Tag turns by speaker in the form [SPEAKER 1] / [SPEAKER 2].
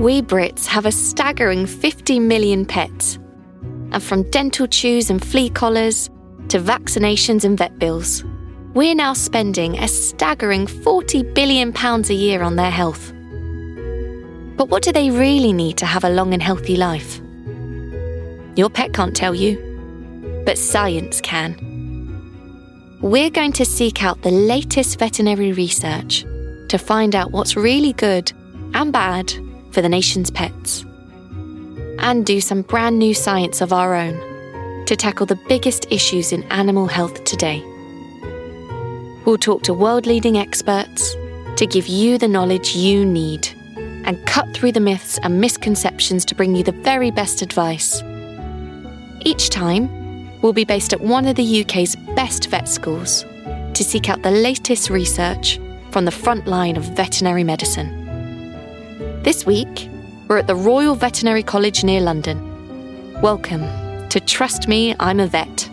[SPEAKER 1] We Brits have a staggering 50 million pets. And from dental chews and flea collars to vaccinations and vet bills, we're now spending a staggering £40 billion a year on their health. But what do they really need to have a long and healthy life? Your pet can't tell you, but science can. We're going to seek out the latest veterinary research to find out what's really good and bad for the nation's pets, and do some brand new science of our own to tackle the biggest issues in animal health today. We'll talk to world-leading experts to give you the knowledge you need and cut through the myths and misconceptions to bring you the very best advice. Each time, we'll be based at one of the UK's best vet schools to seek out the latest research from the front line of veterinary medicine. This week, we're at the Royal Veterinary College near London. Welcome to Trust Me, I'm a Vet.